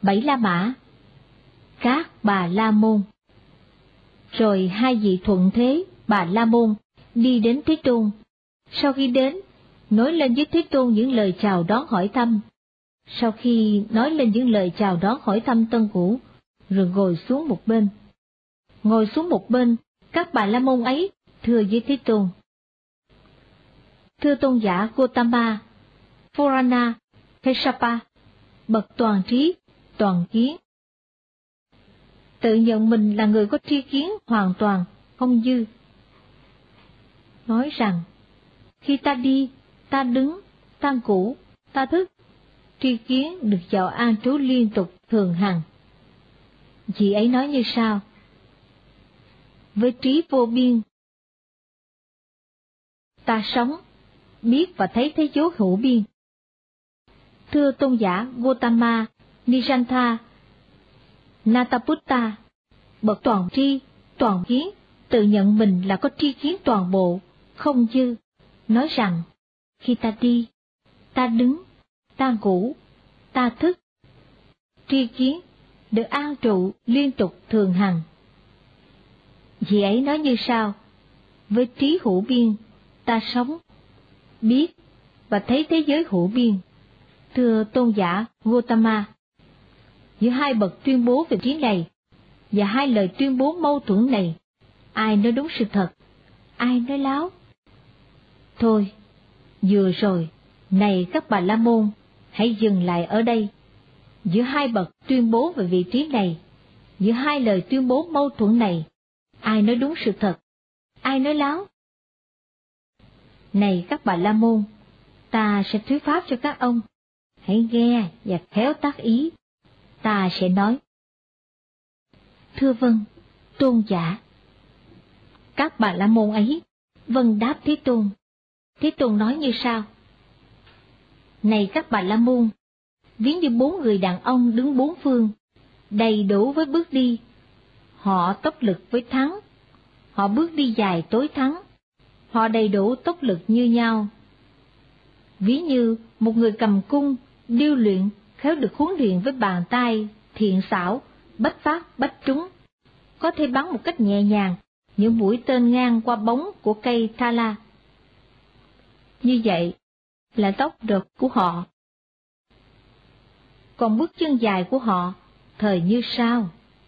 7 La Mã, các Bà La Môn. Rồi hai vị thuận thế Bà La Môn đi đến Thế Tôn. Sau khi đến, nói lên với Thế Tôn những lời chào đón hỏi thăm. Sau khi nói lên những lời chào đón hỏi thăm tân cũ, rồi ngồi xuống một bên. Ngồi xuống một bên, các Bà La Môn ấy thưa với Thế Tôn: Thưa tôn giả Gotama, Purana, Kassapa, bậc toàn trí, toàn kiến, tự nhận mình là người có tri kiến hoàn toàn, không dư. Nói rằng, khi ta đi, ta đứng, ta ngủ, ta thức, tri kiến được vào an trú liên tục thường hằng. Vị ấy nói như sau: với trí vô biên, ta sống, biết và thấy thế giới hữu biên. Thưa tôn giả Gotama, Nishantha, Nataputta, bậc toàn tri, toàn kiến, tự nhận mình là có tri kiến toàn bộ, không dư. Nói rằng, khi ta đi, ta đứng, ta ngủ, ta thức, tri kiến được an trụ liên tục thường hằng. Vị ấy nói như sau: với trí hữu biên, ta sống, biết và thấy thế giới hữu biên. Thưa tôn giả Gotama, giữa hai bậc tuyên bố về trí này và hai lời tuyên bố mâu thuẫn này, ai nói đúng sự thật, ai nói láo? Thôi, vừa rồi, này các Bà La Môn, hãy dừng lại ở đây. Giữa hai bậc tuyên bố về vị trí này, giữa hai lời tuyên bố mâu thuẫn này, ai nói đúng sự thật, ai nói láo? Này các Bà La Môn, ta sẽ thuyết pháp cho các ông, hãy nghe và khéo tác ý. Ta sẽ nói: thưa vâng, tôn giả. Các Bà La Môn ấy vâng đáp Thế Tôn. Thế Tôn nói như sau: này các Bà La Môn, ví như 4 người đàn ông đứng 4 phương, đầy đủ với bước đi. Họ tốc lực với thắng, họ bước đi dài tối thắng, họ đầy đủ tốc lực như nhau. Ví như một người cầm cung, điêu luyện, khéo được huấn luyện với bàn tay thiện xảo, bách phát bách trúng, có thể bắn một cách nhẹ nhàng những mũi tên ngang qua bóng của cây thala. Như vậy là tốc độ của họ. Còn bước chân dài của họ thời như sau: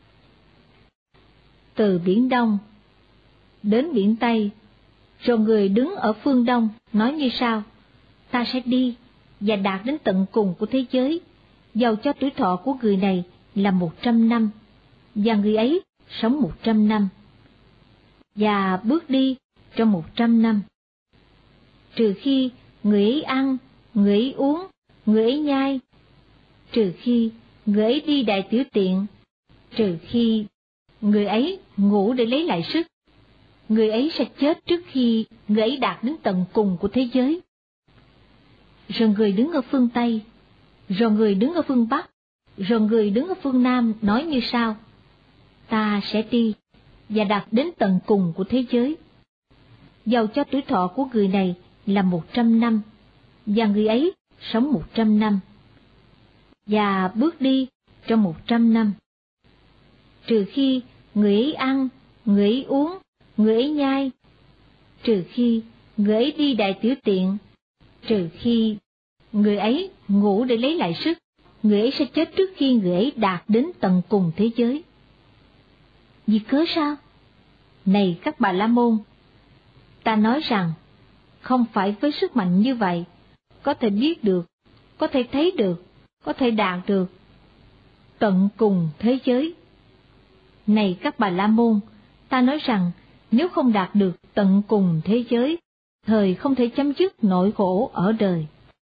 từ biển Đông đến biển Tây, rồi người đứng ở phương Đông nói như sau: ta sẽ đi và đạt đến tận cùng của thế giới, dầu cho tuổi thọ của người này là 100 năm, và người ấy sống 100 năm, và bước đi trong 100 năm. Trừ khi người ấy ăn, người ấy uống, người ấy nhai, trừ khi người ấy đi đại tiểu tiện, trừ khi người ấy ngủ để lấy lại sức, người ấy sẽ chết trước khi người ấy đạt đến tận cùng của thế giới. Rồi người đứng ở phương Tây, rồi người đứng ở phương Bắc, rồi người đứng ở phương Nam nói như sau: ta sẽ đi và đạt đến tận cùng của thế giới, dầu cho tuổi thọ của người này là 100 năm, và người ấy sống 100 năm, và bước đi trong 100 năm. Trừ khi người ấy ăn, người ấy uống, người ấy nhai, trừ khi người ấy đi đại tiểu tiện, trừ khi người ấy ngủ để lấy lại sức, người ấy sẽ chết trước khi người ấy đạt đến tận cùng thế giới. Vì cớ sao? Này các Bà La Môn, ta nói rằng, không phải với sức mạnh như vậy, có thể biết được, có thể thấy được, có thể đạt được tận cùng thế giới. Này các Bà La Môn, ta nói rằng, nếu không đạt được tận cùng thế giới, thời không thể chấm dứt nỗi khổ ở đời.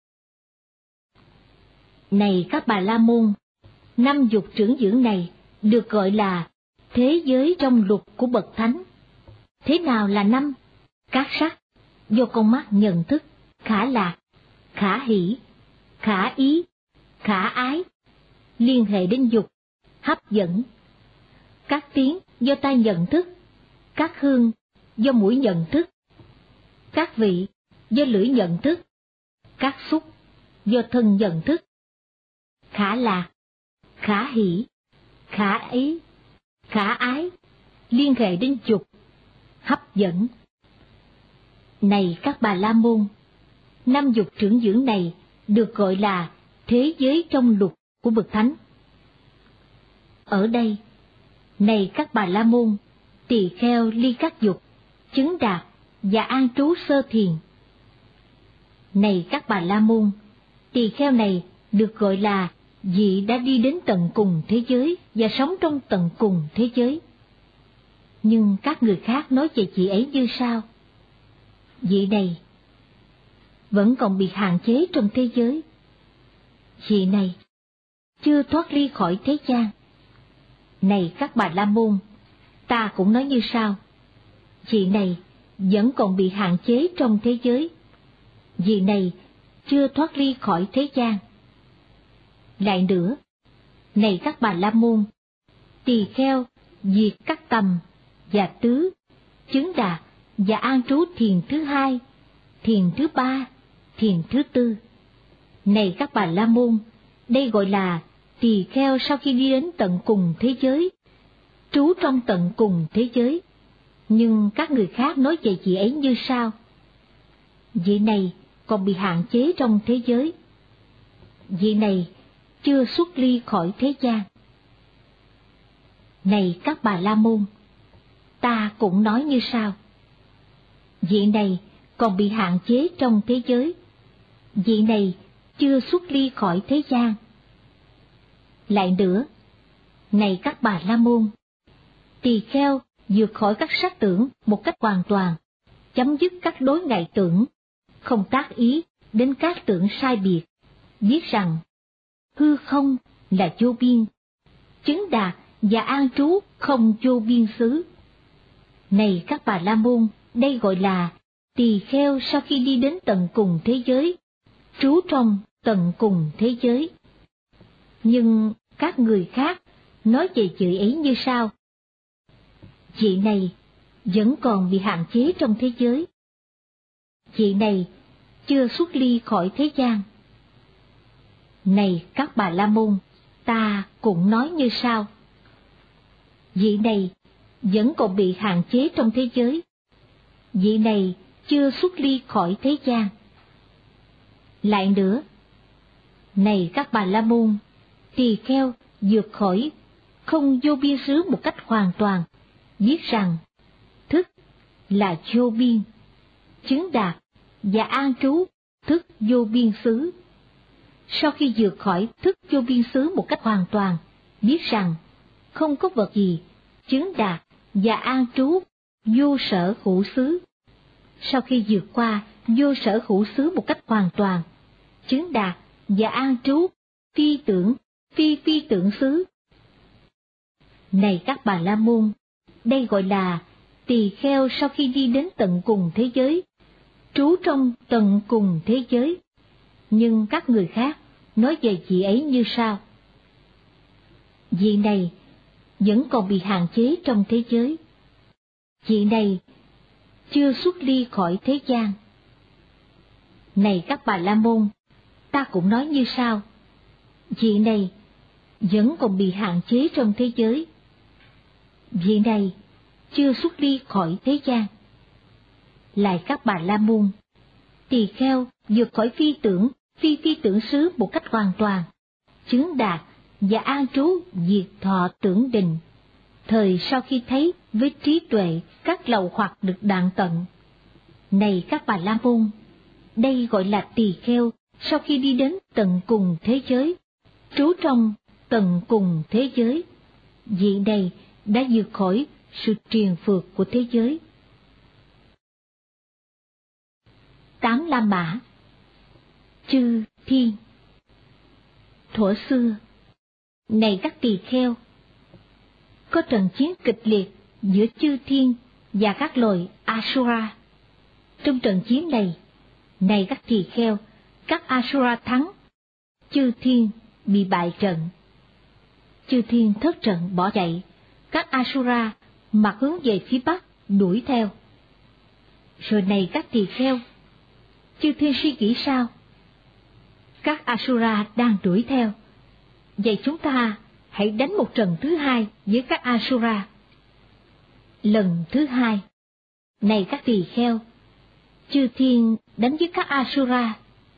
Này các Bà La Môn, 5 dục trưởng dưỡng này được gọi là thế giới trong luật của bậc thánh. Thế nào là 5? Các sắc, do con mắt nhận thức, khả lạc, khả hỷ, khả ý, khả ái, liên hệ đến dục, hấp dẫn. Các tiếng do tai nhận thức, các hương do mũi nhận thức, các vị do lưỡi nhận thức, các xúc do thân nhận thức. Khả lạc, khả khả hỷ, khả ý, khả ái, liên hệ đến dục, hấp dẫn. Này các bà la môn, 5 dục trưởng dưỡng này được gọi là thế giới trong lục của bậc thánh. Ở đây, này các bà la môn, tỳ kheo ly các dục, chứng đạt và an trú sơ thiền. Này các bà la môn, tỳ kheo này được gọi là vị đã đi đến tận cùng thế giới và sống trong tận cùng thế giới. Nhưng các người khác nói về vị ấy như sau: vị này vẫn còn bị hạn chế trong thế giới. Vị này chưa thoát ly khỏi thế gian. Này các bà la môn, ta cũng nói như sau: vị này vẫn còn bị hạn chế trong thế giới. Vị này chưa thoát ly khỏi thế gian. Lại nữa, này các bà la môn, tỳ kheo diệt các tầm và tứ, chứng đạt và an trú thiền thứ 2, thiền thứ 3, thiền thứ 4. Này các bà la môn, đây gọi là tỳ kheo sau khi đi đến tận cùng thế giới, trú trong tận cùng thế giới. Nhưng các người khác nói về vị ấy như sau: vị này còn bị hạn chế trong thế giới. Vị này chưa xuất ly khỏi thế gian. Này các bà la môn, ta cũng nói như sau: vị này còn bị hạn chế trong thế giới. Vị này chưa xuất ly khỏi thế gian. Lại nữa, này các bà la môn, tỳ kheo vượt khỏi các sắc tưởng một cách hoàn toàn, chấm dứt các đối ngại tưởng, không tác ý đến các tưởng sai biệt, biết rằng hư không là vô biên, chứng đạt và an trú không vô biên xứ. Này các bà la môn, đây gọi là tỳ kheo sau khi đi đến tận cùng thế giới, trú trong tận cùng thế giới. Nhưng các người khác nói về vị ấy như sau: vị này vẫn còn bị hạn chế trong thế giới. Vị này chưa xuất ly khỏi thế gian. Này các bà la môn, ta cũng nói như sau: vị này vẫn còn bị hạn chế trong thế giới. Vị này chưa xuất ly khỏi thế gian. Lại nữa, này các bà la môn, tỳ kheo vượt khỏi không vô biên xứ một cách hoàn toàn, biết rằng thức là vô biên, chứng đạt và an trú thức vô biên xứ. Sau khi vượt khỏi thức vô biên xứ một cách hoàn toàn, biết rằng không có vật gì chứng đạt và an trú vô sở hữu xứ. Sau khi vượt qua vô sở hữu xứ một cách hoàn toàn, chứng đạt và an trú phi tưởng, phi tưởng xứ. Này các bà la môn, đây gọi là tỳ kheo sau khi đi đến tận cùng thế giới, trú trong tận cùng thế giới. Nhưng các người khác nói về vị ấy như sau: vị này vẫn còn bị hạn chế trong thế giới. Vị này chưa xuất ly khỏi thế gian. Này các bà la môn, ta cũng nói như sau: vị này vẫn còn bị hạn chế trong thế giới. Vị này chưa xuất ly khỏi thế gian. Lại các bà la môn, tỳ kheo vượt khỏi phi tưởng xứ một cách hoàn toàn, chứng đạt và an trú diệt thọ tưởng định, thời sau khi thấy với trí tuệ các lậu hoặc được đoạn tận. Này các bà la môn, đây gọi là tỳ kheo sau khi đi đến tận cùng thế giới, trú trong tận cùng thế giới. Vị này đã vượt khỏi sự triền phược của thế giới. 8 La Mã. Chư thiên. Thuở xưa, này các tỳ kheo, có trận chiến kịch liệt giữa chư thiên và các loài Asura. Trong trận chiến này, này các tỳ kheo, các Asura thắng, chư thiên bị bại trận. Chư thiên thất trận bỏ chạy, các Asura mặt hướng về phía bắc đuổi theo. Rồi này các tỳ kheo, chư thiên suy nghĩ sao? Các Asura đang đuổi theo, vậy chúng ta hãy đánh một trận thứ hai với các Asura. Lần thứ hai, này các tỳ kheo, chư thiên đánh với các Asura.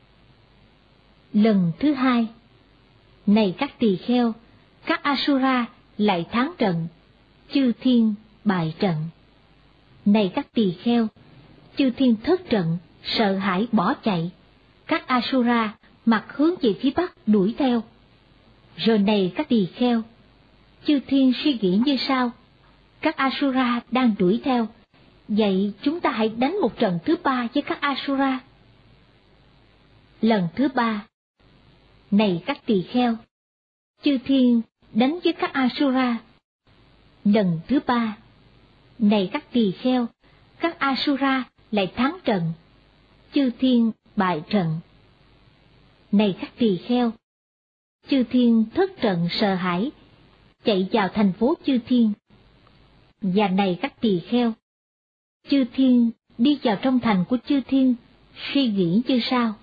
Lần thứ hai, này các tỳ kheo, các Asura lại thắng trận, chư thiên bại trận. Này các tỳ kheo, chư thiên thất trận, sợ hãi bỏ chạy, các Asura mặt hướng về phía bắc đuổi theo. Rồi này các tỳ kheo, chư thiên suy nghĩ như sau: các Asura đang đuổi theo, vậy chúng ta hãy đánh một trận thứ ba với các Asura. Lần thứ ba, này các tỳ kheo, chư thiên đánh với các Asura. Lần thứ ba, này các tỳ kheo, các Asura lại thắng trận, chư thiên bại trận. Này các tỳ kheo, chư thiên thất trận sợ hãi, chạy vào thành phố chư thiên. Và này các tỳ kheo, chư thiên đi vào trong thành của chư thiên, suy nghĩ như sau: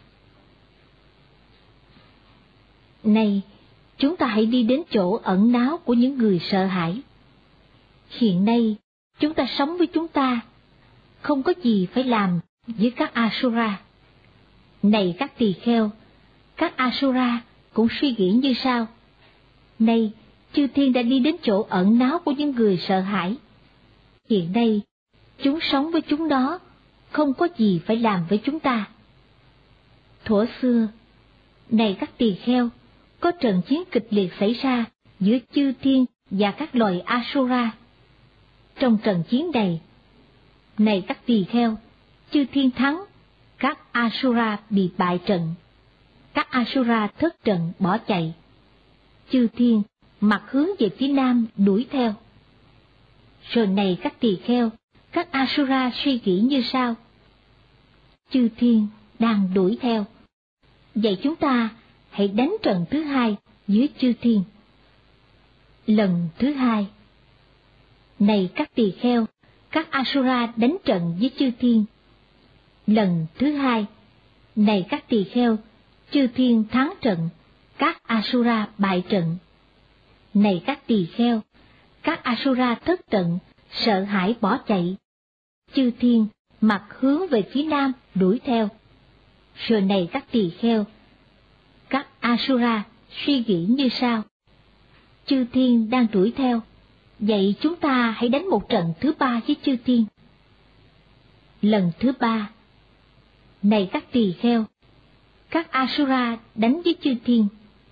này, chúng ta hãy đi đến chỗ ẩn náu của những người sợ hãi. Hiện nay, chúng ta sống với chúng ta, không có gì phải làm với các Asura. Này các tỳ kheo, các Asura cũng suy nghĩ như sau: này, chư thiên đã đi đến chỗ ẩn náu của những người sợ hãi. Hiện nay, chúng sống với chúng đó, không có gì phải làm với chúng ta. Thuở xưa, này các tỳ kheo, có trận chiến kịch liệt xảy ra giữa chư thiên và các loài Asura. Trong trận chiến này, này các tỳ kheo, chư thiên thắng, các Asura bị bại trận. Các Asura thất trận bỏ chạy. Chư thiên mặt hướng về phía nam đuổi theo. Rồi này các tỳ kheo, các Asura suy nghĩ như sau: chư thiên đang đuổi theo, vậy chúng ta hãy đánh trận thứ hai với chư thiên. Lần thứ hai, này các tỳ kheo, các Asura đánh trận với chư thiên. Lần thứ hai, này các tỳ kheo, chư thiên thắng trận, các Asura bại trận. Này các tỳ kheo, các Asura thất trận, sợ hãi bỏ chạy. Chư thiên mặt hướng về phía nam đuổi theo. Rồi này các tỳ kheo, các Asura suy nghĩ như sau: chư thiên đang đuổi theo, vậy chúng ta hãy đánh một trận thứ ba với chư thiên. Lần thứ ba, này các tỳ kheo, các Asura đánh với chư thiên.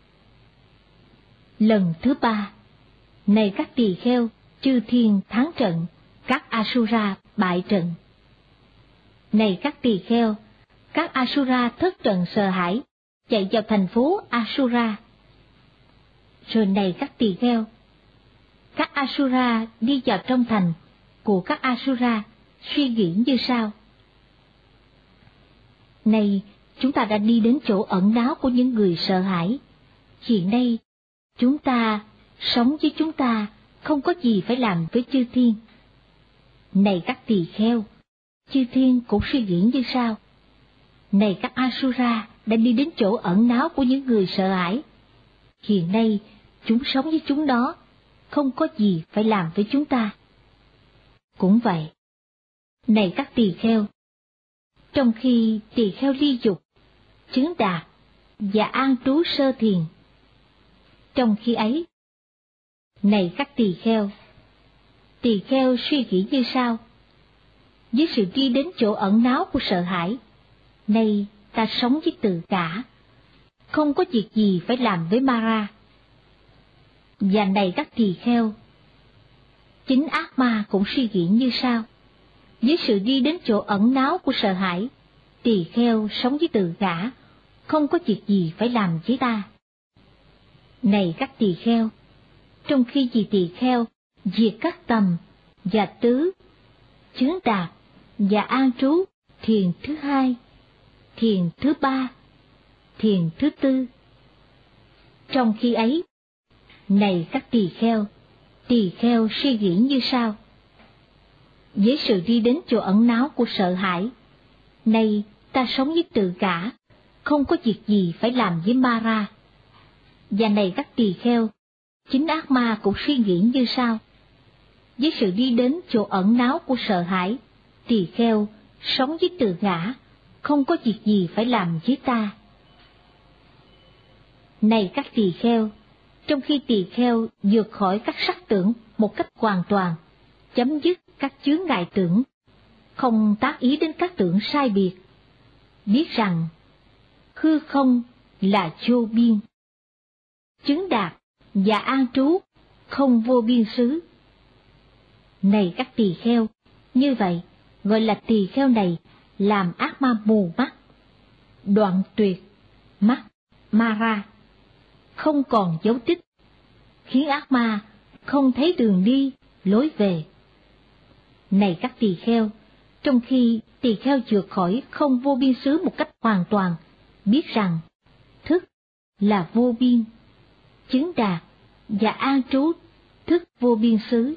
Lần thứ ba, này các tỳ kheo, chư thiên thắng trận, các Asura bại trận. Này các tỳ kheo, các Asura thất trận sợ hãi, chạy vào thành phố Asura. Rồi này các tỳ kheo, các Asura đi vào trong thành của các Asura, suy nghĩ như sau: này, chúng ta đã đi đến chỗ ẩn náu của những người sợ hãi. Hiện nay, chúng ta sống với chúng ta, không có gì phải làm với chư thiên. Này các tỳ kheo, chư thiên cũng suy nghĩ như sau: này các Asura đã đi đến chỗ ẩn náu của những người sợ hãi. Hiện nay, chúng sống với chúng đó, không có gì phải làm với chúng ta. Cũng vậy, này các tỳ kheo, trong khi tỳ kheo ly dục, chứng đạt và an trú sơ thiền, trong khi ấy, này các tỳ kheo suy nghĩ như sau: với sự đi đến chỗ ẩn náu của sợ hãi, nay ta sống với tự cả, không có việc gì phải làm với Mara. Và này các tỳ kheo, chính ác ma cũng suy nghĩ như sau: với sự đi đến chỗ ẩn náu của sợ hãi, tỳ kheo sống với tự cả, không có việc gì phải làm với ta. Này các tỳ kheo, trong khi vì tỳ kheo diệt các tầm và tứ, chứng đạt và an trú thiền thứ hai, thiền thứ ba, thiền thứ tư. Trong khi ấy, này các tỳ kheo suy nghĩ như sau: với sự đi đến chỗ ẩn náu của sợ hãi, nay ta sống với tự cả, không có việc gì phải làm với Mara. Và này các tỳ kheo, Chính ác ma cũng suy nghĩ như sau. Với sự đi đến chỗ ẩn náu của sợ hãi, tỳ kheo sống với tự ngã, không có việc gì phải làm với ta. Này các tỳ kheo, trong khi tỳ kheo vượt khỏi các sắc tưởng một cách hoàn toàn, chấm dứt các chướng ngại tưởng, không tác ý đến các tưởng sai biệt, biết rằng hư không là vô biên, chứng đạt và an trú không vô biên xứ. Này các tỳ kheo, như vậy gọi là tỳ kheo này làm ác ma mù mắt, đoạn tuyệt mắt ma ra, không còn dấu tích, khiến ác ma không thấy đường đi lối về. Này các tỳ kheo, trong khi tỳ kheo vượt khỏi không vô biên xứ một cách hoàn toàn, biết rằng thức là vô biên, chứng đạt và an trú thức vô biên xứ.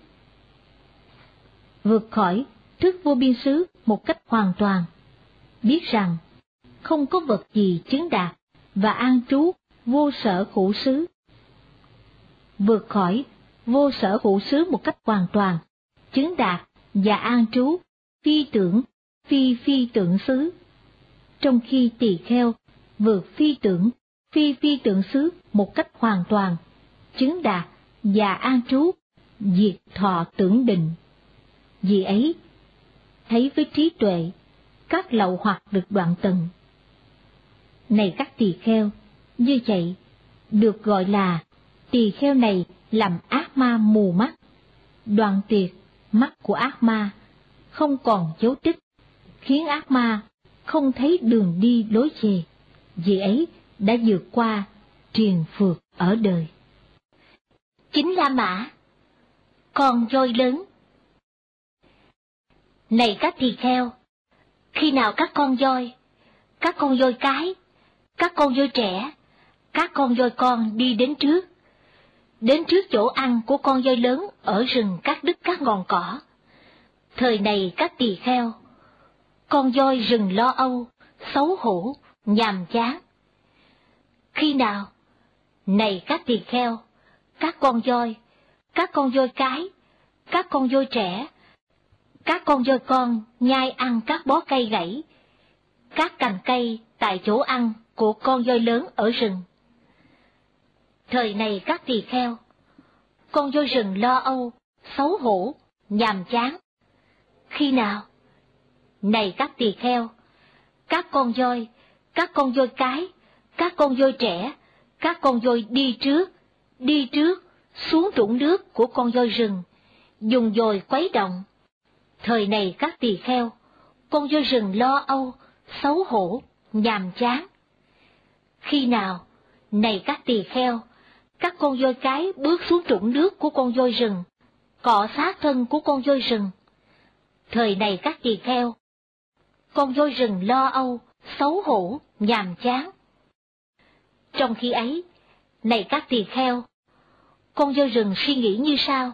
Vượt khỏi thức vô biên xứ một cách hoàn toàn, biết rằng không có vật gì chứng đạt và an trú vô sở hữu xứ. Vượt khỏi vô sở hữu xứ một cách hoàn toàn, chứng đạt và an trú phi tưởng, phi tưởng xứ. Trong khi tỳ kheo vượt phi tưởng xứ một cách hoàn toàn, chứng đạt và an trú diệt thọ tưởng định. Vì ấy, thấy với trí tuệ, các lậu hoặc được đoạn tận. Này các tỳ kheo, như vậy, được gọi là tỳ kheo này làm ác ma mù mắt, đoạn tuyệt mắt của ác ma, không còn dấu tích, khiến ác ma không thấy đường đi lối về, vì ấy đã vượt qua triền phược ở đời. Chính La Mã, con voi lớn. Này các tỳ kheo, khi nào các con voi cái, các con voi trẻ, các con voi con đi đến trước chỗ ăn của con voi lớn ở rừng cắt đứt các ngọn cỏ. Thời này các tỳ kheo, con voi rừng lo âu, xấu hổ, nhàm chán. Khi nào? Này các tỳ kheo, các con voi cái, các con voi trẻ, các con voi con nhai ăn các bó cây gãy, các cành cây tại chỗ ăn của con voi lớn ở rừng. Thời này các tỳ kheo, con voi rừng lo âu, xấu hổ, nhàm chán. Khi nào? Này các tỳ kheo, các con voi cái, các con voi trẻ, các con voi đi trước, xuống trũng nước của con voi rừng, dùng dồi quấy động. Thời này các tỳ kheo, con voi rừng lo âu, xấu hổ, nhàm chán. Khi nào? Này các tỳ kheo, các con voi cái bước xuống trũng nước của con voi rừng, cọ sát thân của con voi rừng. Thời này các tỳ kheo, con voi rừng lo âu, xấu hổ, nhàm chán. Trong khi ấy, này các tỳ kheo, con voi rừng suy nghĩ như sau.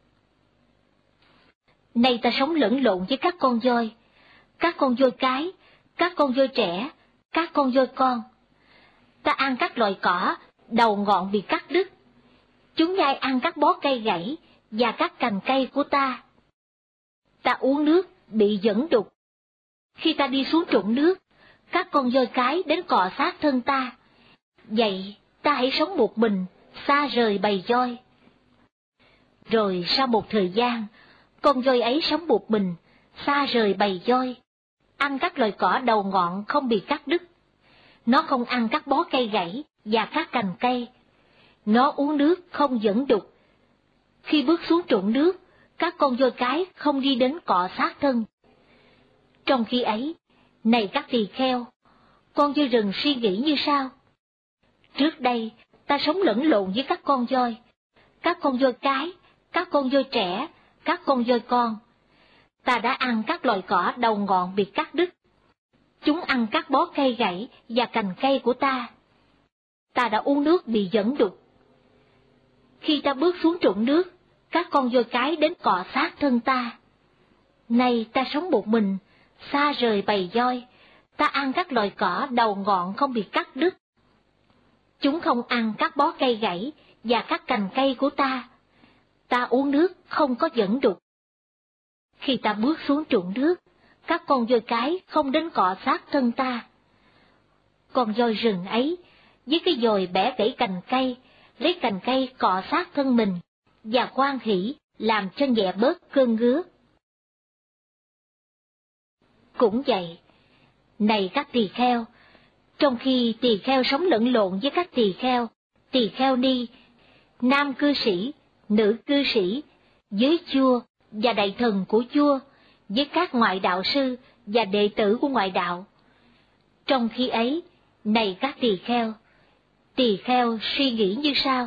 Này ta sống lẫn lộn với các con voi cái, các con voi trẻ, các con voi con. Ta ăn các loại cỏ, đầu ngọn bị cắt đứt. Chúng nhai ăn các bó cây gãy và các cành cây của ta. Ta uống nước, bị dẫn đục. Khi ta đi xuống trũng nước, các con voi cái đến cọ sát thân ta. Vậy, ta hãy sống một mình, xa rời bầy voi. Rồi sau một thời gian, con voi ấy sống một mình, xa rời bầy voi, ăn các loại cỏ đầu ngọn không bị cắt đứt. Nó không ăn các bó cây gãy và các cành cây. Nó uống nước không dẫn đục. Khi bước xuống trũng nước, các con voi cái không đi đến cọ sát thân. Trong khi ấy, này các tỳ kheo, con voi rừng suy nghĩ như sau. Trước đây, ta sống lẫn lộn với các con voi cái, các con voi trẻ, các con voi con. Ta đã ăn các loại cỏ đầu ngọn bị cắt đứt. Chúng ăn các bó cây gãy và cành cây của ta. Ta đã uống nước bị dẫn đục. Khi ta bước xuống trũng nước, các con voi cái đến cọ sát thân ta. Nay ta sống một mình, xa rời bầy voi, ta ăn các loại cỏ đầu ngọn không bị cắt đứt. Chúng không ăn các bó cây gãy và các cành cây của ta. Ta uống nước không có dẫn đục. Khi ta bước xuống trụng nước, các con voi cái không đến cọ sát thân ta. Con voi rừng ấy, với cái dòi bẻ gãy cành cây, lấy cành cây cọ sát thân mình, và hoan hỉ làm cho nhẹ bớt cơn ngứa. Cũng vậy, này các tỳ kheo, trong khi tỳ kheo sống lẫn lộn với các tỳ kheo ni, nam cư sĩ, nữ cư sĩ, với vua và đại thần của vua, với các ngoại đạo sư và đệ tử của ngoại đạo. Trong khi ấy, này các tỳ kheo suy nghĩ như sau: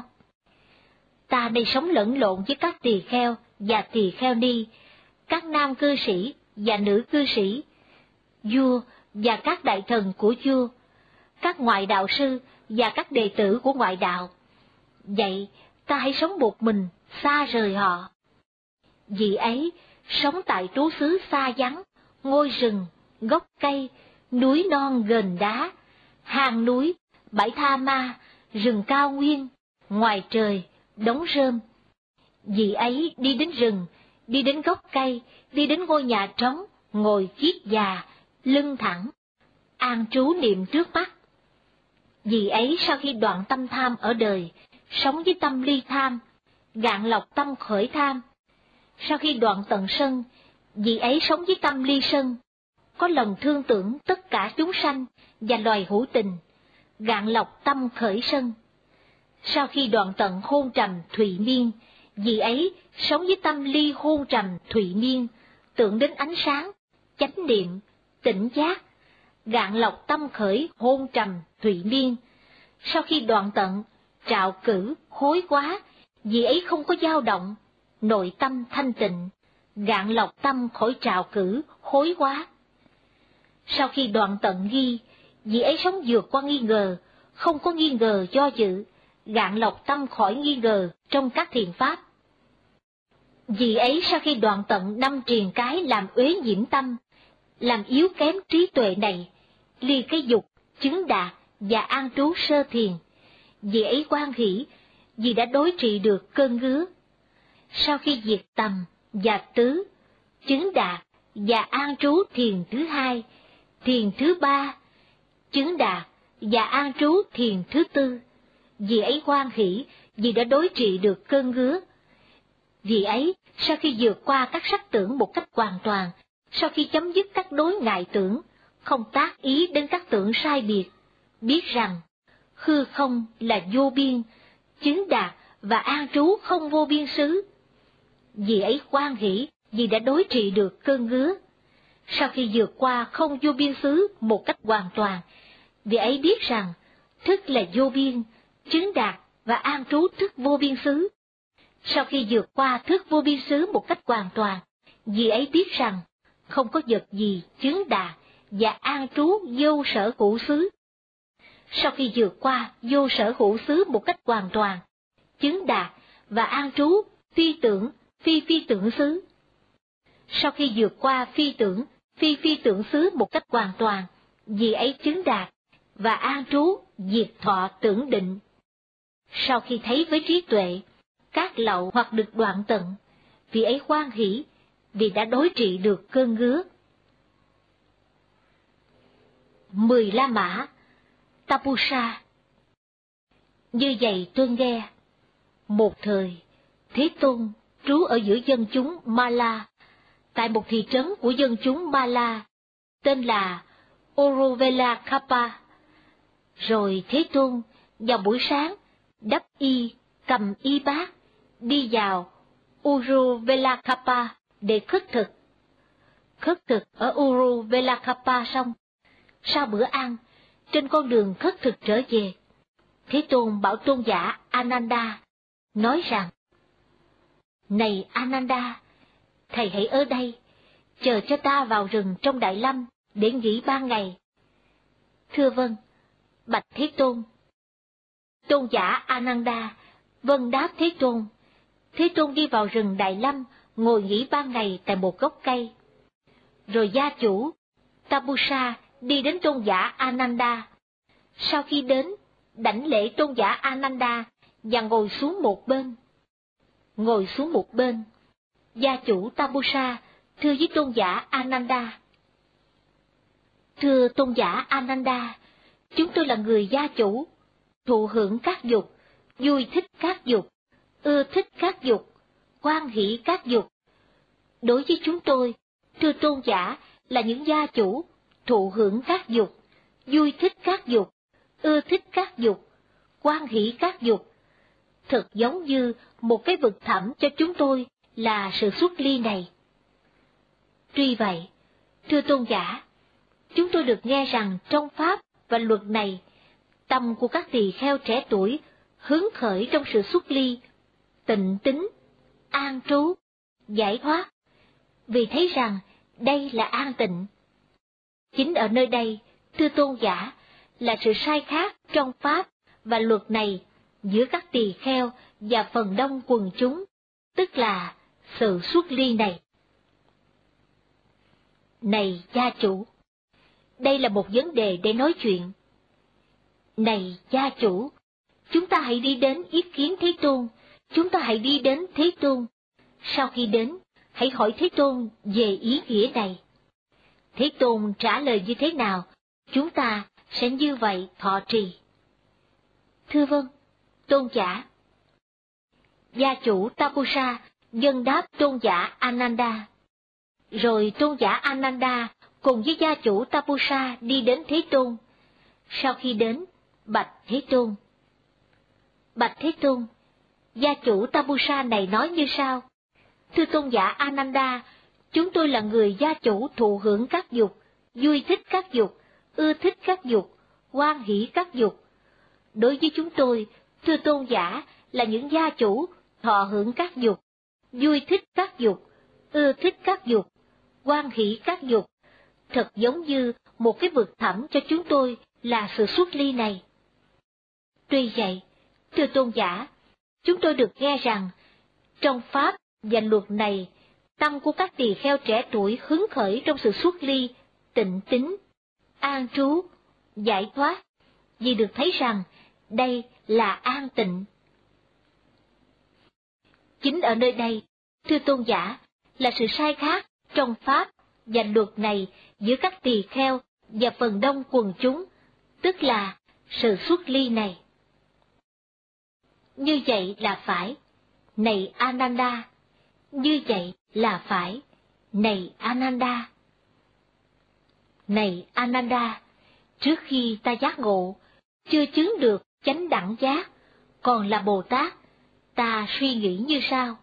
ta đây sống lẫn lộn với các tỳ kheo và tỳ kheo ni, các nam cư sĩ và nữ cư sĩ, vua và các đại thần của vua, các ngoại đạo sư và các đệ tử của ngoại đạo. Vậy ta hãy sống một mình, xa rời họ. Vì ấy, sống tại trú xứ xa vắng, ngôi rừng, gốc cây, núi non gần đá, hang núi, bãi tha ma, rừng cao nguyên, ngoài trời, đống rơm. Vì ấy đi đến rừng, đi đến gốc cây, đi đến ngôi nhà trống, ngồi chiết già, lưng thẳng, an trú niệm trước mắt. Vì ấy sau khi đoạn tâm tham ở đời, sống với tâm ly tham, gạn lọc tâm khởi tham. Sau khi đoạn tận sân, vì ấy sống với tâm ly sân, có lòng thương tưởng tất cả chúng sanh và loài hữu tình, gạn lọc tâm khởi sân. Sau khi đoạn tận hôn trầm thụy miên, vì ấy sống với tâm ly hôn trầm thụy miên, tưởng đến ánh sáng, chánh niệm, tỉnh giác, gạn lọc tâm khởi hôn trầm thụy miên. Sau khi đoạn tận trạo cử hối quá, vì ấy không có dao động, nội tâm thanh tịnh, gạn lọc tâm khỏi trạo cử hối quá. Sau khi đoạn tận nghi, vì ấy sống vượt qua nghi ngờ, không có nghi ngờ do dự, gạn lọc tâm khỏi nghi ngờ trong các thiền pháp. Vì ấy sau khi đoạn tận 5 triền cái làm uế nhiễm tâm, làm yếu kém trí tuệ này, ly cái dục, chứng đạt và an trú sơ thiền, vì ấy hoan hỷ, vì đã đối trị được cơn ngứa. Sau khi diệt tầm và tứ, chứng đạt và an trú thiền thứ hai, thiền thứ ba, chứng đạt và an trú thiền thứ tư, vì ấy hoan hỷ, vì đã đối trị được cơn ngứa. Vì ấy, sau khi vượt qua các sắc tưởng một cách hoàn toàn, sau khi chấm dứt các đối ngại tưởng, không tác ý đến các tưởng sai biệt, biết rằng hư không là vô biên, chứng đạt và an trú không vô biên xứ. Vì ấy hoan hỷ, vì đã đối trị được cơn ngứa. Sau khi vượt qua không vô biên xứ một cách hoàn toàn, vì ấy biết rằng thức là vô biên, chứng đạt và an trú thức vô biên xứ. Sau khi vượt qua thức vô biên xứ một cách hoàn toàn, vì ấy biết rằng không có vật gì chứng đạt và an trú vô sở hữu xứ. Sau khi vượt qua vô sở hữu xứ một cách hoàn toàn, chứng đạt và an trú phi tưởng, phi tưởng xứ. Sau khi vượt qua phi tưởng xứ một cách hoàn toàn, vì ấy chứng đạt và an trú diệt thọ tưởng định. Sau khi thấy với trí tuệ, các lậu hoặc được đoạn tận, vì ấy hoan hỷ, vì đã đối trị được cơn ngứa. 10 La Mã Tapusa. Như vậy tôi nghe, một thời, Thế Tôn trú ở giữa dân chúng Mala, tại một thị trấn của dân chúng Mala, tên là Uruvelakapa. Rồi Thế Tôn vào buổi sáng, đắp y, cầm y bát, đi vào Uruvelakapa để khất thực. Khất thực ở Uruvelakapa xong, sau bữa ăn, trên con đường khất thực trở về, Thế Tôn bảo tôn giả Ananda, nói rằng: Này Ananda, thầy hãy ở đây, chờ cho ta vào rừng trong Đại Lâm để nghỉ 3 ngày. Thưa vâng, bạch Thế Tôn. Tôn giả Ananda vâng đáp Thế Tôn. Thế Tôn đi vào rừng Đại Lâm, ngồi nghỉ 3 ngày tại một gốc cây. Rồi gia chủ Tapusa đi đến tôn giả Ananda. Sau khi đến, đảnh lễ tôn giả Ananda và ngồi xuống một bên. Ngồi xuống một bên, gia chủ Tapusa thưa với tôn giả Ananda: Thưa tôn giả Ananda, chúng tôi là người gia chủ, thụ hưởng các dục, vui thích các dục, ưa thích các dục, hoan hỷ các dục. Đối với chúng tôi, thưa tôn giả, là những gia chủ, thụ hưởng các dục, vui thích các dục, ưa thích các dục, hoan hỷ các dục. Thật giống như một cái vực thẳm cho chúng tôi là sự xuất ly này. Tuy vậy, thưa tôn giả, chúng tôi được nghe rằng trong Pháp và luật này, tâm của các tỳ kheo trẻ tuổi hứng khởi trong sự xuất ly, tịnh tín, an trú, giải thoát, vì thấy rằng đây là an tịnh. Chính ở nơi đây, thưa tôn giả, là sự sai khác trong Pháp và luật này giữa các tỳ kheo và phần đông quần chúng, tức là sự xuất ly này. Này gia chủ, đây là một vấn đề để nói chuyện. Này gia chủ, chúng ta hãy đi đến ý kiến Thế Tôn, chúng ta hãy đi đến Thế Tôn. Sau khi đến, hãy hỏi Thế Tôn về ý nghĩa này. Thế Tôn trả lời như thế nào, chúng ta sẽ như vậy thọ trì. Thưa vâng, tôn giả. Gia chủ Tapusa dâng đáp tôn giả Ananda. Rồi tôn giả Ananda cùng với gia chủ Tapusa đi đến Thế Tôn. Sau khi đến, bạch Thế Tôn. Bạch Thế Tôn, gia chủ Tapusa này nói như sau: Thưa tôn giả Ananda, chúng tôi là người gia chủ thụ hưởng các dục, vui thích các dục, ưa thích các dục, hoan hỷ các dục. Đối với chúng tôi, thưa tôn giả, là những gia chủ thọ hưởng các dục, vui thích các dục, ưa thích các dục, hoan hỷ các dục. Thật giống như một cái vực thẳm cho chúng tôi là sự xuất ly này. Tuy vậy, thưa tôn giả, chúng tôi được nghe rằng, trong Pháp và luật này, tâm của các tỳ kheo trẻ tuổi hứng khởi trong sự xuất ly, tịnh tín, an trú, giải thoát, vì được thấy rằng đây là an tịnh. Chính ở nơi đây, thưa tôn giả, là sự sai khác trong Pháp và luật này giữa các tỳ kheo và phần đông quần chúng, tức là sự xuất ly này. Như vậy là phải, này Ananda, như vậy là phải, này Ananda. Này Ananda, trước khi ta giác ngộ, chưa chứng được chánh đẳng giác, còn là Bồ Tát, ta suy nghĩ như sau: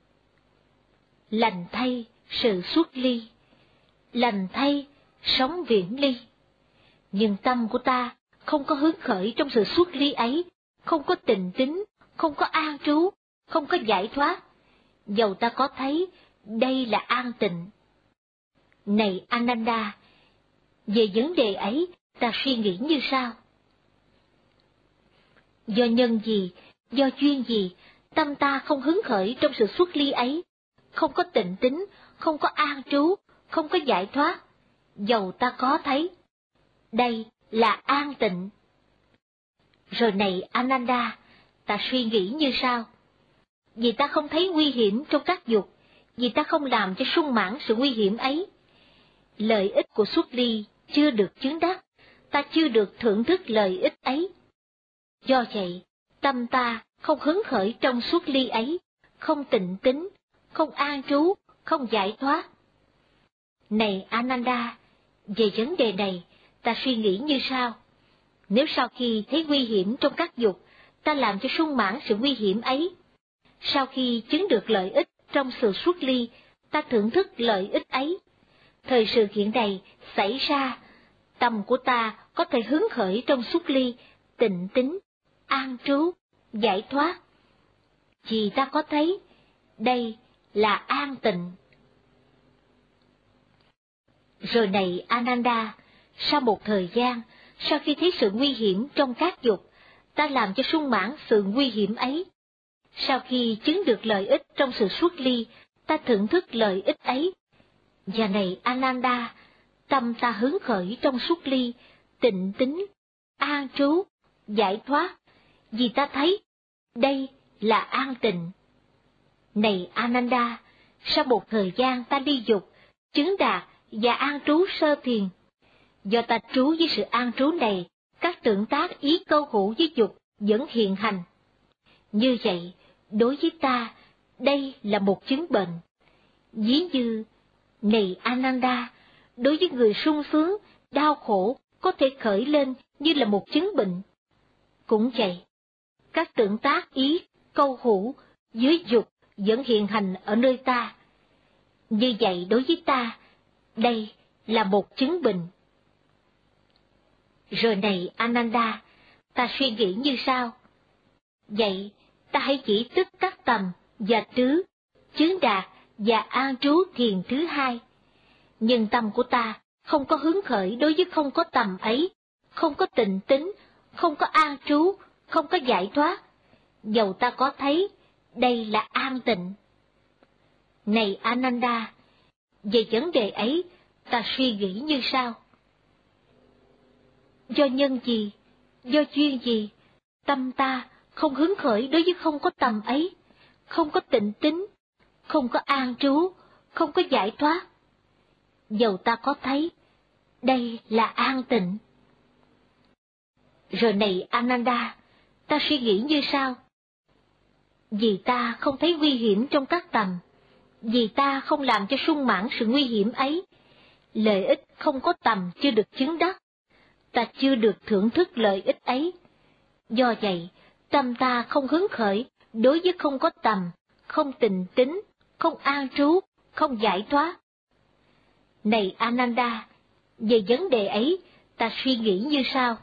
lành thay sự xuất ly, lành thay sống viễn ly. Nhưng tâm của ta không có hứng khởi trong sự xuất ly ấy, không có tịnh tín, không có an trú, không có giải thoát, dầu ta có thấy đây là an tịnh. Này Ananda, về vấn đề ấy ta suy nghĩ như sau: do nhân gì, do duyên gì, tâm ta không hứng khởi trong sự xuất ly ấy, không có tịnh tín, không có an trú, không có giải thoát, dầu ta có thấy đây là an tịnh. Rồi này Ananda, ta suy nghĩ như sau: vì ta không thấy nguy hiểm trong các dục, vì ta không làm cho sung mãn sự nguy hiểm ấy. Lợi ích của xuất ly chưa được chứng đắc, ta chưa được thưởng thức lợi ích ấy. Do vậy, tâm ta không hứng khởi trong xuất ly ấy, không tịnh tín, không an trú, không giải thoát. Này Ananda, về vấn đề này, ta suy nghĩ như sau: nếu sau khi thấy nguy hiểm trong các dục, ta làm cho sung mãn sự nguy hiểm ấy, sau khi chứng được lợi ích trong sự xuất ly, ta thưởng thức lợi ích ấy. Thời sự kiện này xảy ra, tâm của ta có thể hứng khởi trong xuất ly, tịnh tín, an trú, giải thoát. Vì ta có thấy đây là an tịnh. Rồi này Ananda, sau một thời gian, sau khi thấy sự nguy hiểm trong các dục, ta làm cho sung mãn sự nguy hiểm ấy. Sau khi chứng được lợi ích trong sự xuất ly, ta thưởng thức lợi ích ấy. Và này Ananda, tâm ta hứng khởi trong xuất ly, tịnh tín, an trú, giải thoát, vì ta thấy đây là an tịnh. Này Ananda, sau một thời gian ta ly dục, chứng đạt và an trú sơ thiền. Do ta trú với sự an trú này, các tượng tác ý câu hữu với dục vẫn hiện hành. Như vậy, đối với ta, đây là một chứng bệnh. Ví như, này Ananda, đối với người sung sướng, đau khổ có thể khởi lên như là một chứng bệnh. Cũng vậy, các tượng tác ý, câu hữu, dưới dục vẫn hiện hành ở nơi ta. Như vậy đối với ta, đây là một chứng bệnh. Rồi này Ananda, ta suy nghĩ như sau. Vậy, ta hãy chỉ tức các tầm và tứ, chứng đạt và an trú thiền thứ hai. Nhưng tâm của ta không có hứng khởi đối với không có tầm ấy, không có tịnh tính, không có an trú, không có giải thoát. Dầu ta có thấy, đây là an tịnh. Này Ananda, về vấn đề ấy, ta suy nghĩ như sau. Do nhân gì, do duyên gì, tâm ta không hứng khởi đối với không có tầm ấy, không có tịnh tính, không có an trú, không có giải thoát. Dầu ta có thấy, đây là an tịnh. Rồi này Ananda, ta suy nghĩ như sau. Vì ta không thấy nguy hiểm trong các tầm, vì ta không làm cho sung mãn sự nguy hiểm ấy, lợi ích không có tầm chưa được chứng đắc, ta chưa được thưởng thức lợi ích ấy. Do vậy, tâm ta không hứng khởi đối với không có tầm, không tịnh tính, không an trú, không giải thoát. Này Ananda, về vấn đề ấy, ta suy nghĩ như sau.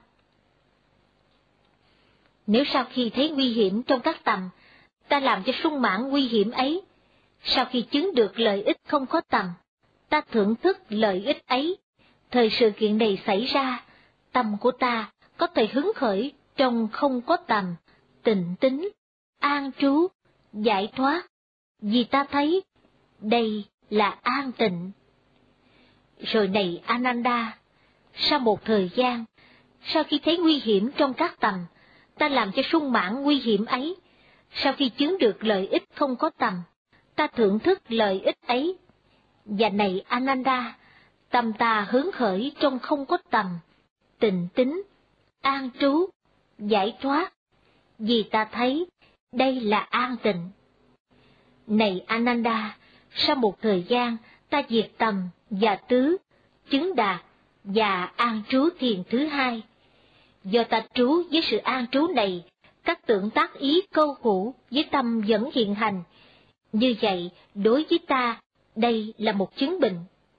Nếu sau khi thấy nguy hiểm trong các tầm, ta làm cho sung mãn nguy hiểm ấy, sau khi chứng được lợi ích không có tầm, ta thưởng thức lợi ích ấy, thời sự kiện này xảy ra, tâm của ta có thể hứng khởi trong không có tầm, tịnh tính, an trú, giải thoát, vì ta thấy đây là an tịnh. Rồi này Ananda, sau một thời gian, sau khi thấy nguy hiểm trong các tầm, ta làm cho sung mãn nguy hiểm ấy, sau khi chứng được lợi ích không có tầm, ta thưởng thức lợi ích ấy. Và này Ananda, tâm ta hứng khởi trong không có tầm, tịnh tính, an trú, giải thoát, vì ta thấy đây là an tịnh. Này Ananda, sau một thời gian, ta diệt tầm và tứ, chứng đạt và an trú thiền thứ hai. Do ta trú với sự an trú này, các tượng tác ý câu hữu với tâm vẫn hiện hành. Như vậy, đối với ta, đây là một chứng bệnh.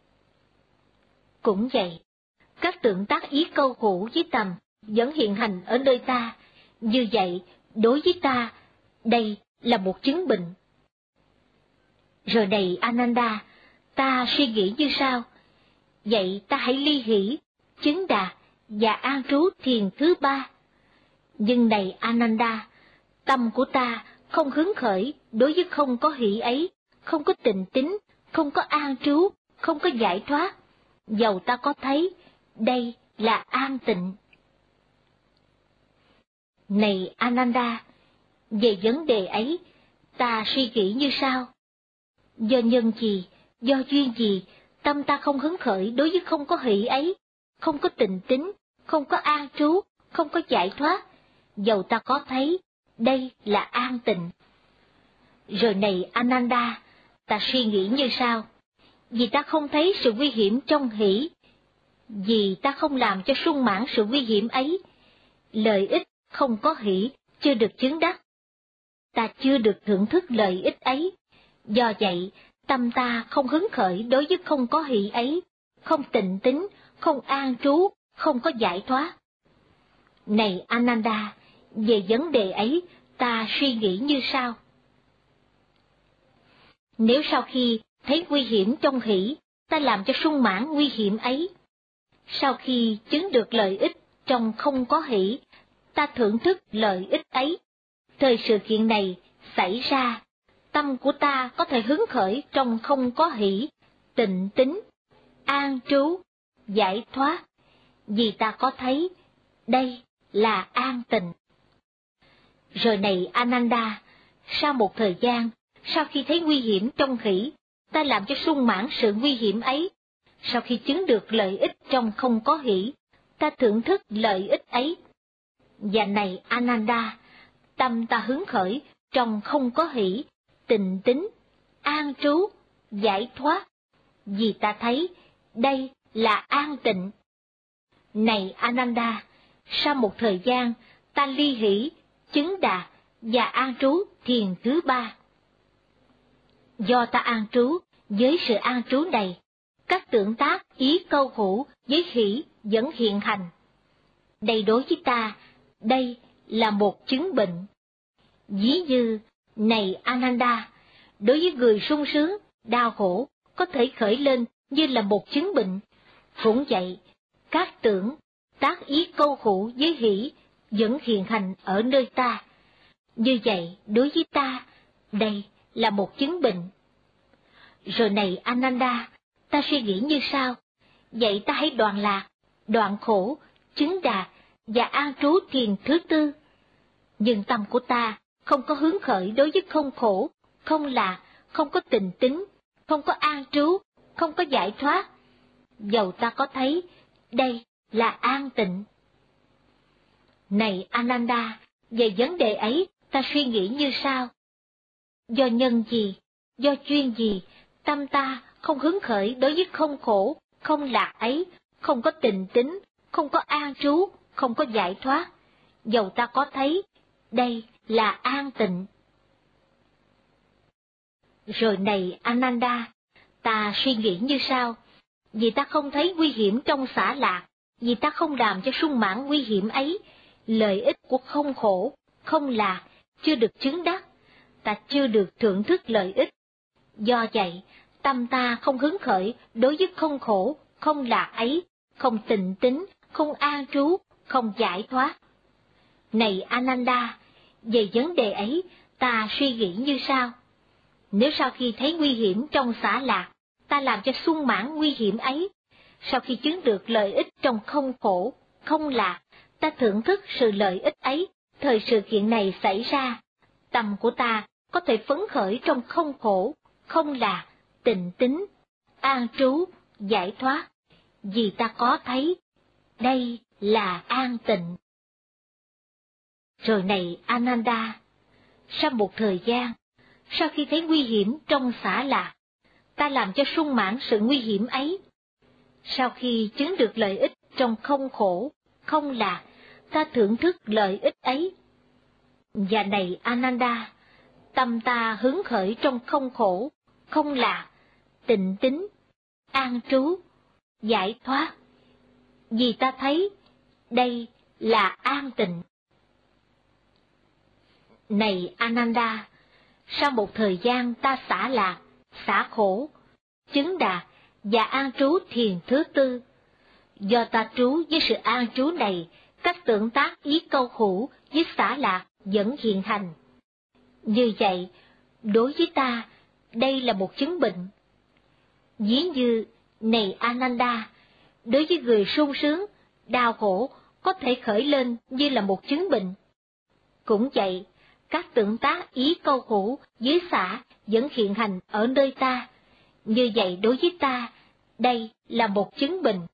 Cũng vậy, các tượng tác ý câu hữu với tâm vẫn hiện hành ở nơi ta. Như vậy, đối với ta, đây là một chứng bệnh. Rồi này Ananda, ta suy nghĩ như sau. Vậy ta hãy ly hỷ, chứng đạt và an trú thiền thứ ba. Nhưng này Ananda, tâm của ta không hứng khởi đối với không có hỷ ấy, không có tịnh tính, không có an trú, không có giải thoát. Dầu ta có thấy, đây là an tịnh. Này Ananda, về vấn đề ấy, ta suy nghĩ như sau. Do nhân gì, do duyên gì, tâm ta không hứng khởi đối với không có hỷ ấy, không có tịnh tính, không có an trú, không có giải thoát. Dầu ta có thấy, đây là an tịnh. Rồi này Ananda, ta suy nghĩ như sau. Vì ta không thấy sự nguy hiểm trong hỷ, vì ta không làm cho sung mãn sự nguy hiểm ấy, lợi ích không có hỷ chưa được chứng đắc, ta chưa được thưởng thức lợi ích ấy. Do vậy, tâm ta không hứng khởi đối với không có hỷ ấy, không tịnh tính, không an trú, không có giải thoát. Này Ananda, về vấn đề ấy, ta suy nghĩ như sau. Nếu sau khi thấy nguy hiểm trong hỷ, ta làm cho sung mãn nguy hiểm ấy, sau khi chứng được lợi ích trong không có hỷ, ta thưởng thức lợi ích ấy, thời sự kiện này xảy ra, tâm của ta có thể hứng khởi trong không có hỷ, tịnh tính, an trú, giải thoát, vì ta có thấy, đây là an tịnh. Rồi này Ananda, sau một thời gian, sau khi thấy nguy hiểm trong hỷ, ta làm cho sung mãn sự nguy hiểm ấy. Sau khi chứng được lợi ích trong không có hỷ, ta thưởng thức lợi ích ấy. Và này Ananda, tâm ta hứng khởi trong không có hỷ, tịnh tín, an trú, giải thoát, vì ta thấy đây là an tịnh. Này Ananda, sau một thời gian, ta ly hỷ, chứng đạt và an trú thiền thứ ba. Do ta an trú, với sự an trú này, các tưởng tác ý câu hữu với hỷ vẫn hiện hành. Đây đối với ta, đây là một chứng bệnh. Ví như, này Ananda, đối với người sung sướng, đau khổ, có thể khởi lên như là một chứng bệnh. Cũng vậy, các tưởng, tác ý câu hữu với hỷ vẫn hiện hành ở nơi ta. Như vậy, đối với ta, đây là một chứng bệnh. Rồi này Ananda, ta suy nghĩ như sau, vậy ta hãy đoạn lạc, đoạn khổ, chứng đạt và an trú thiền thứ tư. Nhưng tâm của ta không có hứng khởi đối với không khổ, không lạc, không có tình tính, không có an trú, không có giải thoát. Dầu ta có thấy, đây là an tịnh. Này Ananda, về vấn đề ấy ta suy nghĩ như sau. Do nhân gì, do duyên gì, tâm ta không hứng khởi đối với không khổ, không lạc ấy, không có tình tính, không có an trú, không có giải thoát. Dầu ta có thấy, đây là an tịnh. Rồi này Ananda, ta suy nghĩ như sau. Vì ta không thấy nguy hiểm trong xả lạc, vì ta không làm cho sung mãn nguy hiểm ấy, lợi ích của không khổ, không lạc, chưa được chứng đắc, ta chưa được thưởng thức lợi ích. Do vậy, tâm ta không hứng khởi đối với không khổ, không lạc ấy, không tình tính, không an trú, không giải thoát. Này Ananda, về vấn đề ấy, ta suy nghĩ như sau. Nếu sau khi thấy nguy hiểm trong xả lạc, ta làm cho sung mãn nguy hiểm ấy, sau khi chứng được lợi ích trong không khổ, không lạc, ta thưởng thức sự lợi ích ấy, thời sự kiện này xảy ra, tâm của ta có thể phấn khởi trong không khổ, không lạc, tịnh tính, an trú, giải thoát, vì ta có thấy, đây là an tịnh. Rồi này Ananda, sau một thời gian, sau khi thấy nguy hiểm trong xả lạc, ta làm cho sung mãn sự nguy hiểm ấy. Sau khi chứng được lợi ích trong không khổ, không lạc, ta thưởng thức lợi ích ấy. Và này Ananda, tâm ta hứng khởi trong không khổ, không lạc, tịnh tính, an trú, giải thoát, vì ta thấy đây là an tịnh. Này Ananda, sau một thời gian ta xả lạc, xả khổ, chứng đạt và an trú thiền thứ tư. Do ta trú với sự an trú này, các tưởng tác ý câu hữu với xả lạc vẫn hiện hành. Như vậy, đối với ta, đây là một chứng bệnh. Ví như, này Ananda, đối với người sung sướng, đau khổ có thể khởi lên như là một chứng bệnh. Cũng vậy, các tưởng tác ý câu hữu với xả vẫn hiện hành ở nơi ta. Như vậy đối với ta, đây là một chứng bệnh.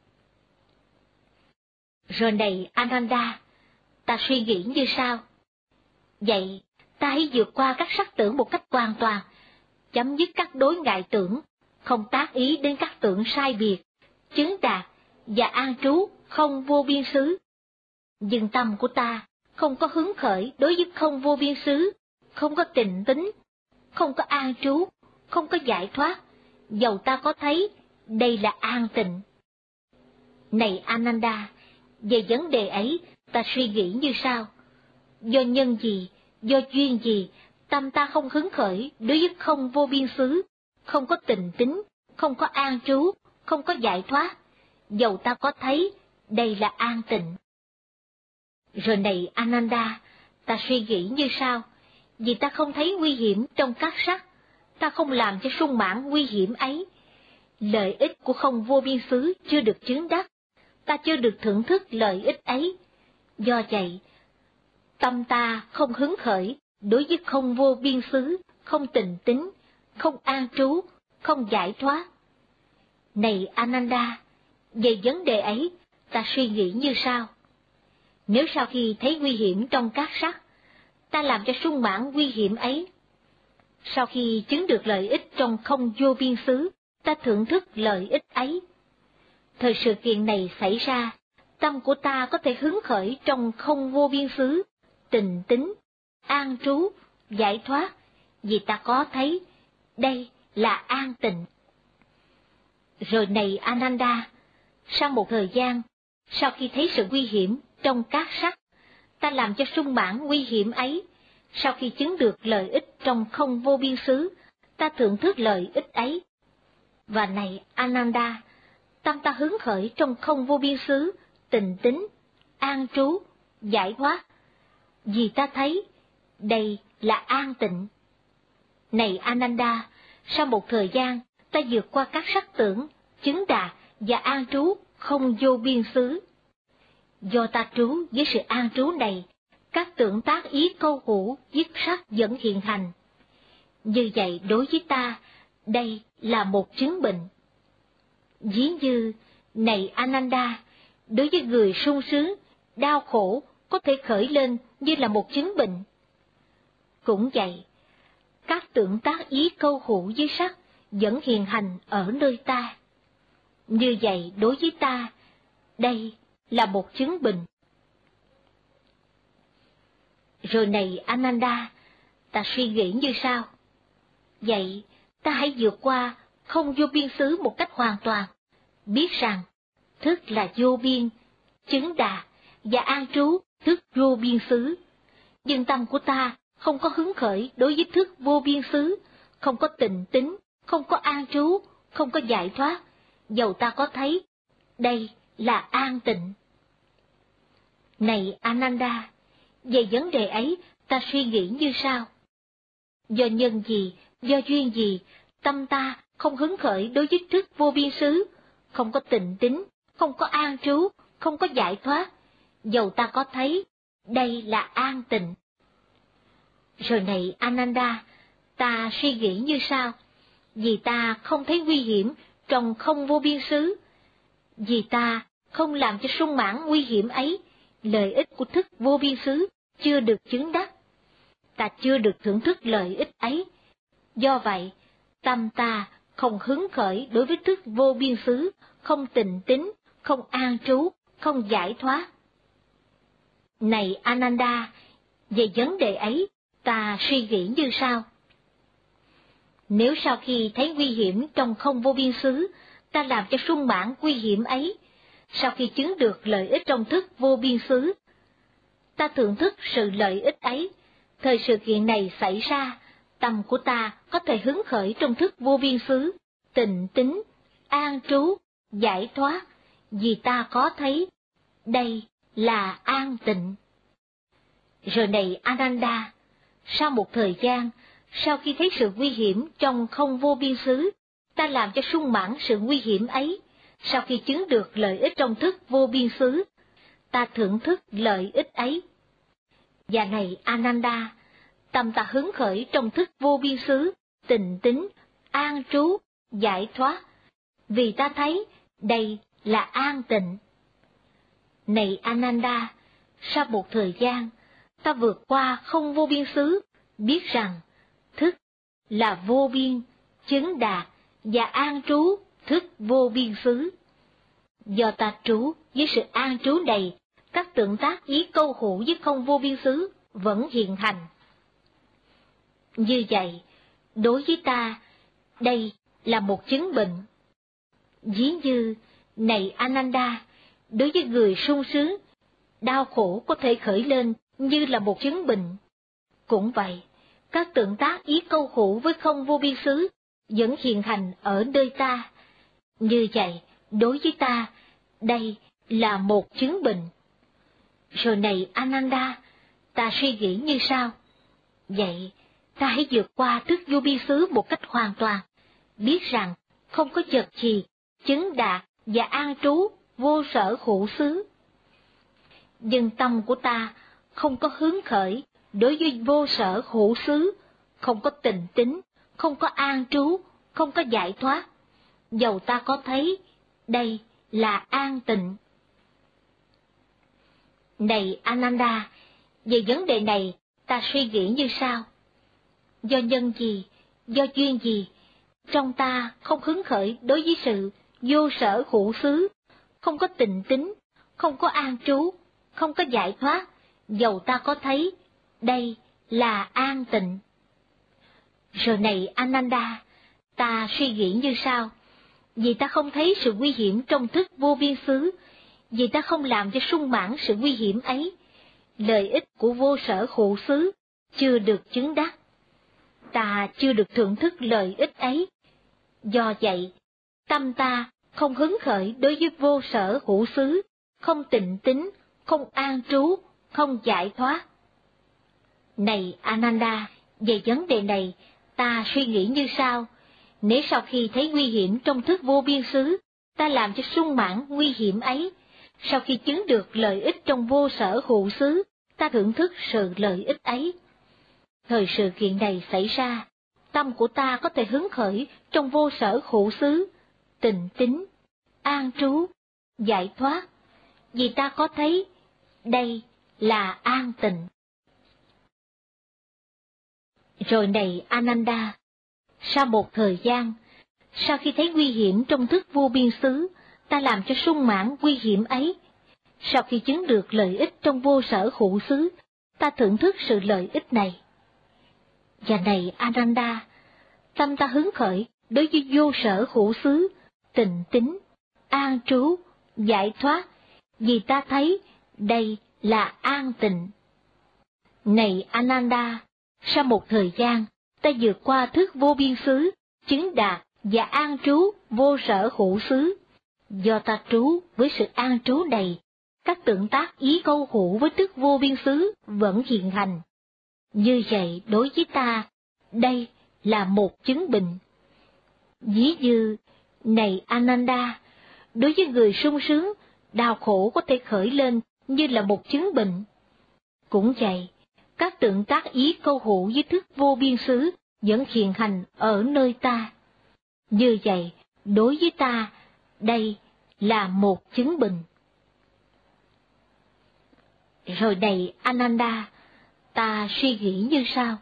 Rồi này Ananda, ta suy nghĩ như sau. Vậy, ta hãy vượt qua các sắc tưởng một cách hoàn toàn, chấm dứt các đối ngại tưởng, không tác ý đến các tưởng sai biệt, chứng đạt và an trú không vô biên xứ. Nhưng tâm của ta không có hứng khởi đối với không vô biên xứ, không có tịnh tính, không có an trú, không có giải thoát, dầu ta có thấy đây là an tịnh. Này Ananda, về vấn đề ấy ta suy nghĩ như sau. Do nhân gì, do duyên gì, tâm ta không hứng khởi đối với không vô biên xứ, không có tịnh tính, không có an trú, không có giải thoát, dầu ta có thấy đây là an tịnh. Rồi này Ananda, ta suy nghĩ như sau. Vì ta không thấy nguy hiểm trong các sắc, ta không làm cho sung mãn nguy hiểm ấy. Lợi ích của không vô biên xứ chưa được chứng đắc, ta chưa được thưởng thức lợi ích ấy. Do vậy, tâm ta không hứng khởi đối với không vô biên xứ, không tình tính, không an trú, không giải thoát. Này Ananda, về vấn đề ấy, ta suy nghĩ như sau. Nếu sau khi thấy nguy hiểm trong các sắc, ta làm cho sung mãn nguy hiểm ấy. Sau khi chứng được lợi ích trong không vô biên xứ, ta thưởng thức lợi ích ấy. Thời sự kiện này xảy ra, tâm của ta có thể hứng khởi trong không vô biên xứ, tình tính, an trú, giải thoát, vì ta có thấy, đây là an tịnh. Rồi này Ananda, sau một thời gian, sau khi thấy sự nguy hiểm trong các sắc, ta làm cho sung mãn nguy hiểm ấy. Sau khi chứng được lợi ích trong không vô biên xứ, ta thưởng thức lợi ích ấy. Và này Ananda, tâm ta hứng khởi trong không vô biên xứ, tình tính, an trú, giải thoát, vì ta thấy, đây là an tịnh. Này Ananda, sau một thời gian, ta vượt qua các sắc tưởng, chứng đạt và an trú không vô biên xứ. Do ta trú với sự an trú này, các tưởng tác ý câu hữu dứt sắc vẫn hiện thành. Như vậy đối với ta, đây là một chứng bệnh. Ví như, này Ananda, đối với người sung sướng, đau khổ có thể khởi lên như là một chứng bệnh. Cũng vậy, các tưởng tác ý câu hữu với sắc vẫn hiện hành ở nơi ta. Như vậy đối với ta, đây là một chứng bệnh. Rồi này Ananda, ta suy nghĩ như sau. Vậy, ta hãy vượt qua không vô biên xứ một cách hoàn toàn, biết rằng thức là vô biên, chứng đạt và an trú thức vô biên xứ. Nhưng tâm của ta không có hứng khởi đối với thức vô biên xứ, không có tình tính, không có an trú, không có giải thoát, dầu ta có thấy, đây là an tịnh. Này Ananda, về vấn đề ấy ta suy nghĩ như sau. Do nhân gì, do duyên gì, tâm ta không hứng khởi đối với thức vô biên xứ, không có tình tính, không có an trú, không có giải thoát, dầu ta có thấy, đây là an tịnh. Rồi này Ananda, ta suy nghĩ như sau. Vì ta không thấy nguy hiểm trong không vô biên xứ, vì ta không làm cho sung mãn nguy hiểm ấy, lợi ích của thức vô biên xứ chưa được chứng đắc. Ta chưa được thưởng thức lợi ích ấy. Do vậy, tâm ta không hứng khởi đối với thức vô biên xứ, không tình tính, không an trú, không giải thoát. Này Ananda, về vấn đề ấy, ta suy nghĩ như sau. Nếu sau khi thấy nguy hiểm trong không vô biên xứ, ta làm cho sung mãn nguy hiểm ấy, sau khi chứng được lợi ích trong thức vô biên xứ, ta thưởng thức sự lợi ích ấy. Thời sự kiện này xảy ra, tâm của ta có thể hứng khởi trong thức vô biên xứ, tình tính, an trú, giải thoát, vì ta có thấy, đây là an tịnh. Rồi này Ananda, sau một thời gian, sau khi thấy sự nguy hiểm trong không vô biên xứ, ta làm cho sung mãn sự nguy hiểm ấy. Sau khi chứng được lợi ích trong thức vô biên xứ, ta thưởng thức lợi ích ấy. Và này Ananda, tâm ta hứng khởi trong thức vô biên xứ, tình tính, an trú, giải thoát, vì ta thấy đây là an tịnh. Này Ananda, sau một thời gian, ta vượt qua không vô biên xứ, biết rằng thức là vô biên, chứng đạt và an trú thức vô biên xứ. Do ta trú với sự an trú này, các tượng tác ý câu hữu với không vô biên xứ vẫn hiện hành. Như vậy, đối với ta, đây là một chứng bệnh. Ví như, này Ananda, đối với người sung sướng, đau khổ có thể khởi lên như là một chứng bệnh. Cũng vậy, các tượng tác ý câu hữu với không vô biên xứ vẫn hiện hành ở nơi ta. Như vậy, đối với ta, đây là một chứng bệnh. Rồi này Ananda, ta suy nghĩ như sau. Vậy, ta hãy vượt qua thức vô biên xứ một cách hoàn toàn, biết rằng không có vật gì, chứng đạt và an trú vô sở hữu xứ. nhưng tâm của ta không có hứng khởi đối với vô sở hữu xứ, không có tình tính, không có an trú, không có giải thoát, dầu ta có thấy đây là an tịnh. Này Ananda, về vấn đề này ta suy nghĩ như sau: do nhân gì, do duyên gì, trong ta không hứng khởi đối với sự vô sở hữu xứ, không có tình tính, không có an trú, không có giải thoát, dầu ta có thấy đây là an tịnh. Rồi này Ananda, ta suy nghĩ như sau: vì ta không thấy sự nguy hiểm trong thức vô biên xứ, vì ta không làm cho sung mãn sự nguy hiểm ấy, lợi ích của vô sở hữu xứ chưa được chứng đắc, ta chưa được thưởng thức lợi ích ấy. Do vậy, tâm ta không hứng khởi đối với vô sở hữu xứ, không tịnh tính, không an trú, không giải thoát. Này Ananda, về vấn đề này, ta suy nghĩ như sau: nếu sau khi thấy nguy hiểm trong thức vô biên xứ, ta làm cho sung mãn nguy hiểm ấy, sau khi chứng được lợi ích trong vô sở hữu xứ, ta thưởng thức sự lợi ích ấy. Thời sự kiện này xảy ra, tâm của ta có thể hứng khởi trong vô sở hữu xứ, tịnh tính, an trú, giải thoát, vì ta có thấy đây là an tịnh. Rồi này Ananda, sau một thời gian, sau khi thấy nguy hiểm trong thức vô biên xứ, ta làm cho sung mãn nguy hiểm ấy. Sau khi chứng được lợi ích trong vô sở hữu xứ, ta thưởng thức sự lợi ích này. Và này Ananda, tâm ta hứng khởi đối với vô sở hữu xứ, tịnh tính, an trú, giải thoát, vì ta thấy đây là an tịnh. Này Ananda, sau một thời gian, ta vượt qua thức vô biên xứ, chứng đạt và an trú vô sở hữu xứ. Do ta trú với sự an trú này, các tượng tác ý câu hữu với thức vô biên xứ vẫn hiện hành. Như vậy đối với ta, đây là một chứng bệnh. Ví như, này Ananda, đối với người sung sướng, đau khổ có thể khởi lên như là một chứng bệnh. Cũng vậy, các tượng tác ý câu hữu với thức vô biên xứ vẫn hiện hành ở nơi ta. Như vậy, đối với ta, đây là một chứng bệnh. Rồi này Ananda, ta suy nghĩ như sau: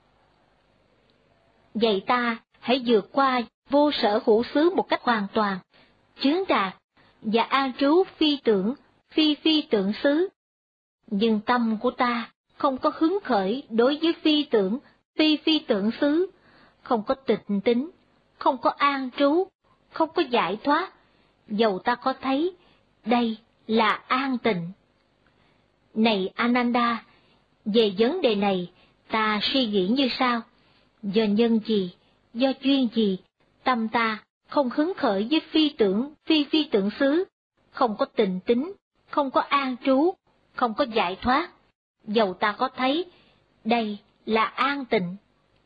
vậy ta hãy vượt qua vô sở hữu xứ một cách hoàn toàn, chứng đạt và an trú phi tưởng, phi tưởng xứ. Nhưng tâm của ta không có hứng khởi đối với phi tưởng xứ, không có tịnh tính, không có an trú, không có giải thoát, dầu ta có thấy đây là an tịnh. Này Ananda, về vấn đề này, ta suy nghĩ như sau: do nhân gì, do duyên gì, tâm ta không hứng khởi với phi tưởng xứ, không có tịnh tính, không có an trú, không có giải thoát, dầu ta có thấy đây là an tịnh.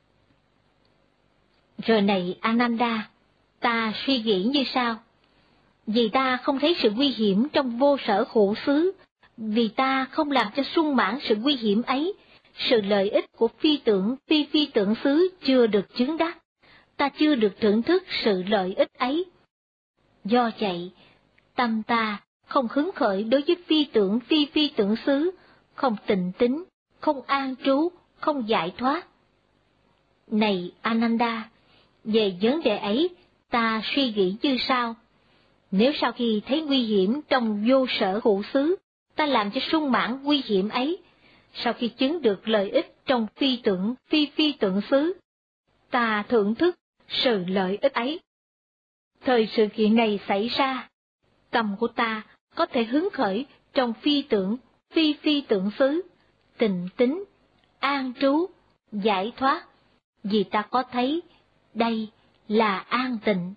Rồi này Ananda, ta suy nghĩ như sau: vì ta không thấy sự nguy hiểm trong vô sở hữu xứ, vì ta không làm cho sung mãn sự nguy hiểm ấy, sự lợi ích của phi tưởng xứ chưa được chứng đắc, ta chưa được thưởng thức sự lợi ích ấy. Do vậy, tâm ta không hứng khởi đối với phi tưởng xứ, không tịnh tính, không an trú, không giải thoát. Này Ananda, về vấn đề ấy, ta suy nghĩ như sau: nếu sau khi thấy nguy hiểm trong vô sở hữu xứ, ta làm cho sung mãn nguy hiểm ấy, sau khi chứng được lợi ích trong phi tưởng xứ, ta thưởng thức sự lợi ích ấy. Thời sự kiện này xảy ra, tâm của ta có thể hứng khởi trong phi tưởng xứ, tịnh tính, an trú, giải thoát, vì ta có thấy đây là an tịnh.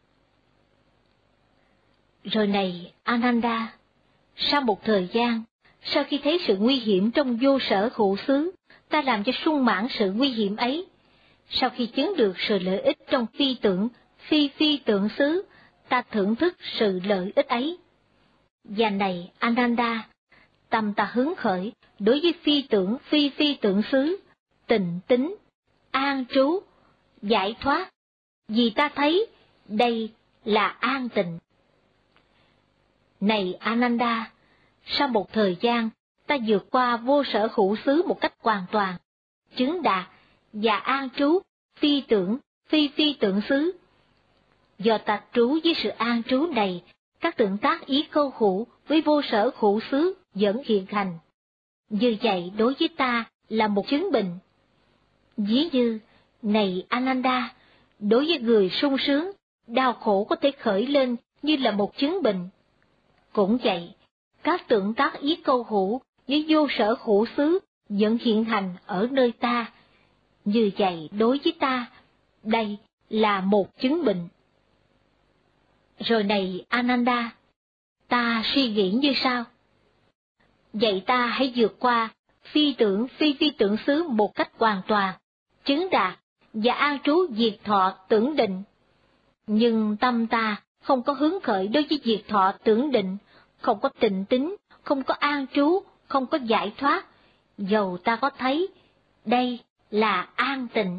Rồi này Ananda, sau một thời gian, sau khi thấy sự nguy hiểm trong vô sở hữu xứ, ta làm cho sung mãn sự nguy hiểm ấy. Sau khi chứng được sự lợi ích trong phi tưởng xứ, ta thưởng thức sự lợi ích ấy. Và này Ananda, tâm ta hứng khởi đối với phi tưởng phi tưởng xứ, tịnh tín, an trú, giải thoát, vì ta thấy đây là an tịnh. Này Ananda, sau một thời gian, ta vượt qua vô sở hữu xứ một cách hoàn toàn, chứng đạt và an trú phi tưởng phi tưởng xứ. Do ta trú với sự an trú này, các tượng tác ý câu hữu với vô sở hữu xứ vẫn hiện hành. Như vậy đối với ta là một chứng bệnh. Ví như, này Ananda, đối với người sung sướng, đau khổ có thể khởi lên như là một chứng bệnh. Cũng vậy, các tượng tác ý câu hữu với vô sở hữu xứ vẫn hiện hành ở nơi ta. Như vậy đối với ta, đây là một chứng bệnh. Rồi này Ananda, ta suy nghĩ như sau. Vậy ta hãy vượt qua phi tưởng phi tưởng xứ một cách hoàn toàn, chứng đạt và an trú diệt thọ tưởng định. Nhưng tâm ta không có hứng khởi đối với diệt thọ tưởng định, không có tịnh tín, không có an trú, không có giải thoát, dầu ta có thấy đây là an tịnh.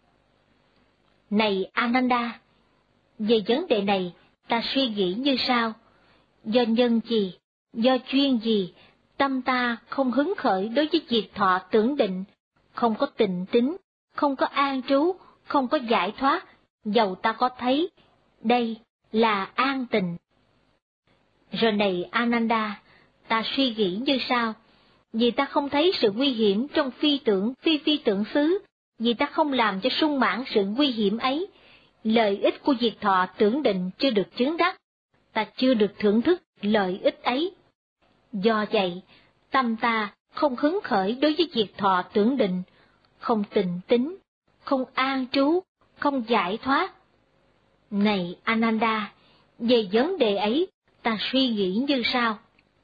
Này Ananda, về vấn đề này ta suy nghĩ như sau. Do nhân gì, do chuyên gì, tâm ta không hứng khởi đối với diệt thọ tưởng định, không có tịnh tín, không có an trú, không có giải thoát, dầu ta có thấy đây là an tịnh. Rồi này Ananda, ta suy nghĩ như sau. Vì ta không thấy sự nguy hiểm trong phi tưởng xứ, vì ta không làm cho sung mãn sự nguy hiểm ấy, lợi ích của diệt thọ tưởng định chưa được chứng đắc, ta chưa được thưởng thức lợi ích ấy. Do vậy, tâm ta không hứng khởi đối với diệt thọ tưởng định, không tịnh tín, không an trú, không giải thoát. Này Ananda, về vấn đề ấy, ta suy nghĩ như sau.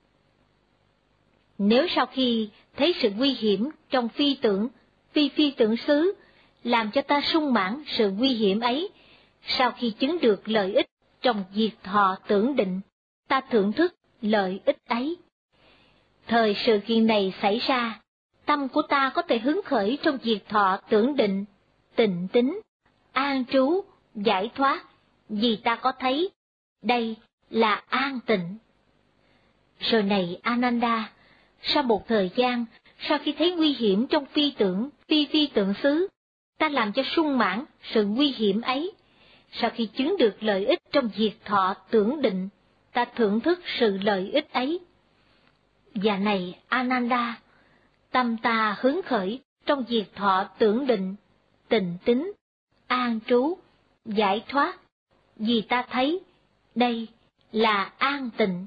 Nếu sau khi thấy sự nguy hiểm trong phi tưởng xứ, làm cho ta sung mãn sự nguy hiểm ấy, sau khi chứng được lợi ích trong diệt thọ tưởng định, ta thưởng thức lợi ích ấy. Thời sự kiện này xảy ra, tâm của ta có thể hứng khởi trong diệt thọ tưởng định, tịnh tín, an trú, giải thoát, vì ta có thấy đây là an tịnh. Rồi này Ananda, sau một thời gian, sau khi thấy nguy hiểm trong phi tưởng xứ, ta làm cho sung mãn sự nguy hiểm ấy. Sau khi chứng được lợi ích trong diệt thọ tưởng định, ta thưởng thức sự lợi ích ấy. Và này Ananda, tâm ta hứng khởi trong diệt thọ tưởng định, tịnh tín, an trú, giải thoát, vì ta thấy đây là an tịnh.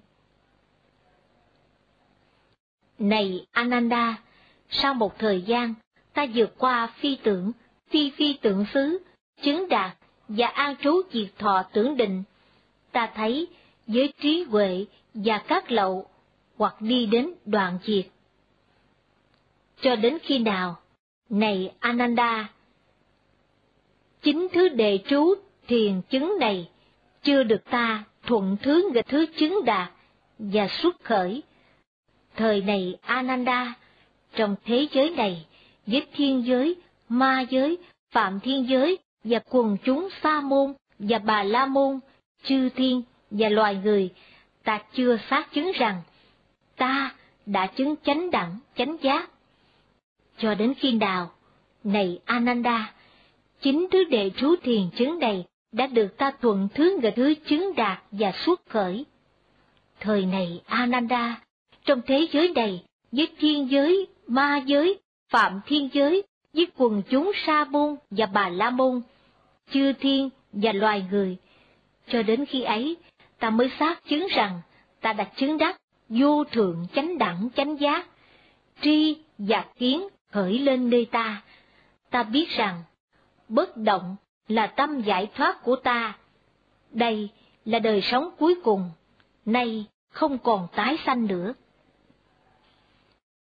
Này Ananda, sau một thời gian, ta vượt qua phi tưởng xứ, chứng đạt và an trú diệt thọ tưởng định, ta thấy với trí huệ và các lậu, hoặc đi đến đoạn diệt. Cho đến khi nào, này Ananda, chính thứ đệ trú thiền chứng này chưa được ta thuận thứ nghịch thứ chứng đạt và xuất khởi. Thời này Ananda, trong thế giới này, với thiên giới, ma giới, phạm thiên giới và quần chúng sa môn và bà la môn, chư thiên và loài người, ta chưa xác chứng rằng ta đã chứng chánh đẳng, chánh giác. Cho đến khi nào, này Ananda, chính thứ đệ trú thiền chứng này đã được ta thuận thứ nghịch thứ chứng đạt và xuất khởi. Thời này Ananda, trong thế giới này, với thiên giới, ma giới, phạm thiên giới, với quần chúng sa môn và bà la môn, chư thiên và loài người, cho đến khi ấy, ta mới xác chứng rằng ta đã chứng đắc vô thượng chánh đẳng chánh giác. Tri và kiến khởi lên nơi ta. Ta biết rằng, bất động là tâm giải thoát của ta. Đây là đời sống cuối cùng, nay không còn tái sanh nữa.